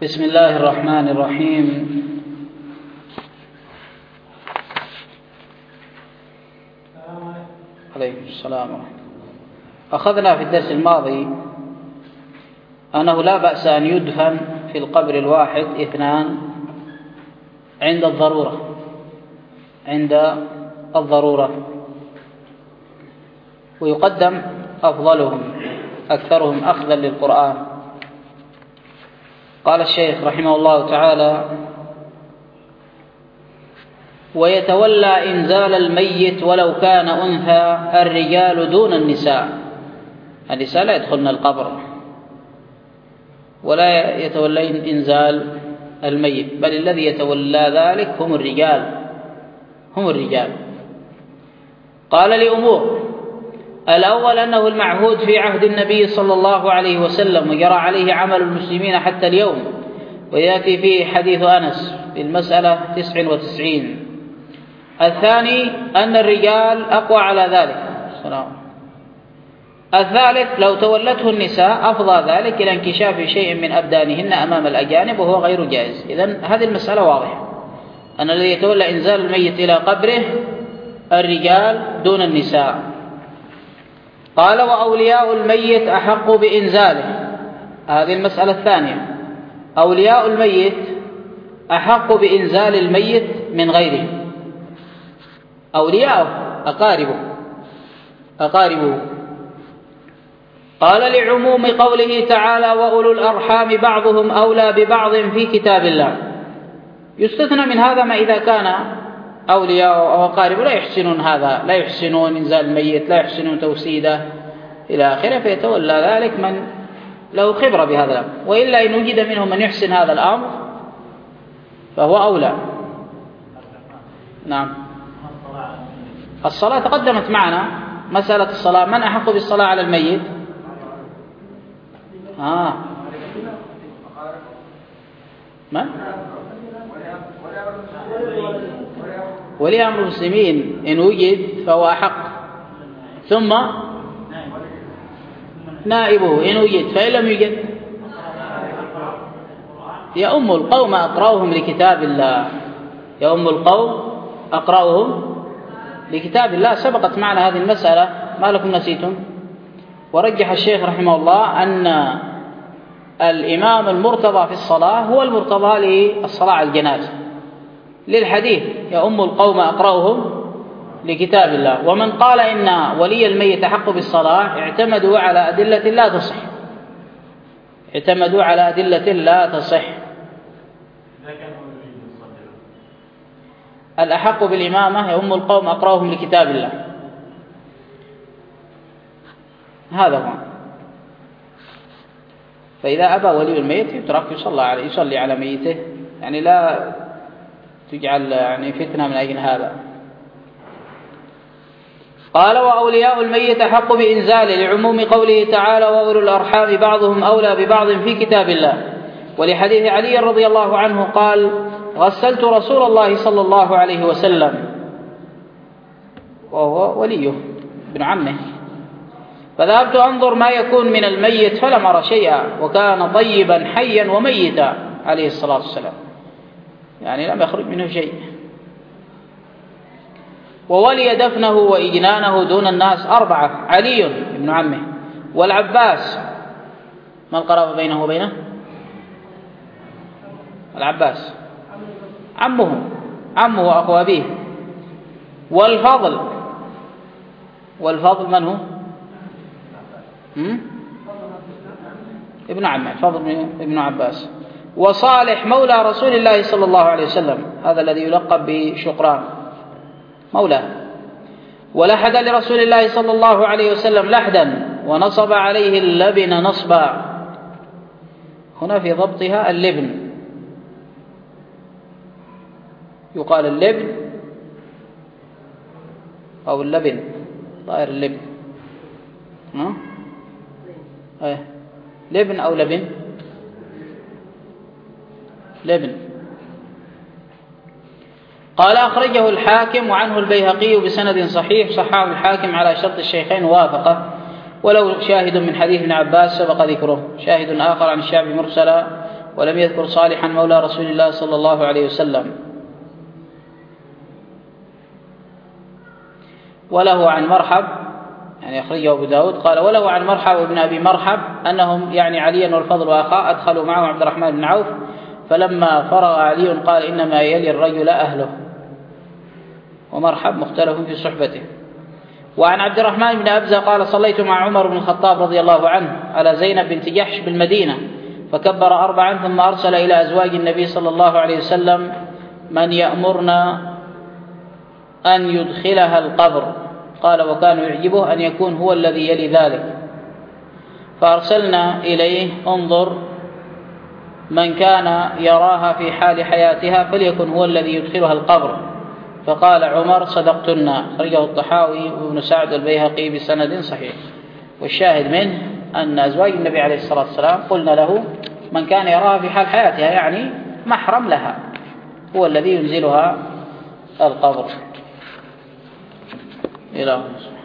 بسم الله الرحمن الرحيم. عليكم السلام ورحمة الله. أخذنا في الدرس الماضي أنه لا بأس أن يدفن في القبر الواحد اثنان عند الضرورة ويقدم أفضلهم أكثرهم أخذا للقرآن. قال الشيخ رحمه الله تعالى: ويتولى إنزال الميت ولو كان أنثى الرجال دون النساء. النساء لا يدخلن القبر ولا يتولين إنزال الميت، بل الذي يتولى ذلك هم الرجال. قال لأمور: الأول أنه المعهود في عهد النبي صلى الله عليه وسلم وجرى عليه عمل المسلمين حتى اليوم، ويأتي فيه حديث أنس في المسألة 99. الثاني أن الرجال أقوى على ذلك. الثالث لو تولته النساء أفضى ذلك إلى انكشاف شيء من أبدانهن أمام الأجانب وهو غير جائز. إذن هذه المسألة واضحة، أن الذي يتولى إنزال الميت إلى قبره الرجال دون النساء. قال: وأولياء الميت أحق بإنزاله. هذه المسألة الثانية، أولياء الميت أحق بإنزال الميت من غيره. أولياءه أقاربه. قال: لعموم قوله تعالى: وأولو الأرحام بعضهم أولى ببعض في كتاب الله. يستثنى من هذا ما إذا كان أولياء أو أقارب لا يحسنون إنزال الميت، لا يحسنون توسيده إلى آخره، فيتولى ذلك من له خبرة بهذا الأمر. وإلا إن وجد منهم من يحسن هذا الأمر فهو أولى. نعم. الصلاة تقدمت معنا مسألة الصلاة، من أحق بالصلاة على الميت؟ من؟ ولي أمر المسلمين إن وجد فهو أحق، ثم نائبه إن وجد، فإن لم يوجد يؤم القوم أقرأهم لكتاب الله. سبقت معنا هذه المسألة، ما لكم نسيتم؟ ورجح الشيخ رحمه الله أن الإمام المرتضى في الصلاة هو المرتضى للصلاة على الجنازة، للحديث: يؤم القوم أقرأهم لكتاب الله. ومن قال إن ولي الميت أحق بالصلاة اعتمدوا على أدلة لا تصح. الأحق بالإمامة يؤم القوم أقرأهم لكتاب الله، هذا هو. فإذا أبى ولي الميت يترك يصلي على ميته، يعني لا تجعل فتنة من أجل هذا. قال: وأولياء الميت أحق بإنزاله لعموم قوله تعالى: وأولو الأرحام بعضهم أولى ببعض في كتاب الله. ولحديث علي رضي الله عنه قال: غسلت رسول الله صلى الله عليه وسلم، وهو وليه ابن عمه، فذهبت أنظر ما يكون من الميت فلم أرى شيئا، وكان طيبا حيا وميتا عليه الصلاة والسلام، يعني لم يخرج منه شيء. وولي دفنه وإجنانه دون الناس 4، علي ابن عمه، والعباس، ما القرابة بينه وبينه؟ العباس عمه وأخو أبيه. والفضل من هو؟ ابن عمه، الفضل ابن عباس. وصالح مولى رسول الله صلى الله عليه وسلم، هذا الذي يلقب بشقران مولاه. ولحد لرسول الله صلى الله عليه وسلم لحدا، ونصب عليه اللبن نصبا. هنا في ضبطها اللبن، يقال اللبن أو اللبن، طائر اللبن، لبن أو لبن، لبن. قال: أخرجه الحاكم وعنه البيهقي بسند صحيح، صححه الحاكم على شرط الشيخين ووافقه، ولو شاهد من حديث ابن عباس سبق ذكره. شاهد آخر عن الشعبي مرسلا ولم يذكر صالحا مولى رسول الله صلى الله عليه وسلم. وله عن مرحب، يعني أخرجه أبو داود، قال وله عن مرحب وابن أبي مرحب أنهم يعني عليا والفضل وأخاه أدخلوا معه عبد الرحمن بن عوف، فلما فرغ علي قال إنما يلي الرجل أهله، ومرحب مختلف في صحبته. وعن عبد الرحمن بن أبزة قال صليت مع عمر بن الخطاب رضي الله عنه على زينب بنت جحش بالمدينة، فكبر 4 ثم أرسل إلى أزواج النبي صلى الله عليه وسلم من يأمرنا أن يدخلها القبر، قال وكان يعجبه أن يكون هو الذي يلي ذلك، فأرسلنا إليه انظر من كان يراها في حال حياتها فليكن هو الذي يدخلها القبر، فقال عمر صدقتنا. خرجه الطحاوي وابن سعد والبيهقي بسند صحيح. والشاهد منه أن أزواج النبي عليه الصلاة والسلام قلنا له من كان يراها في حال حياتها، يعني محرم لها، هو الذي ينزلها القبر. إلى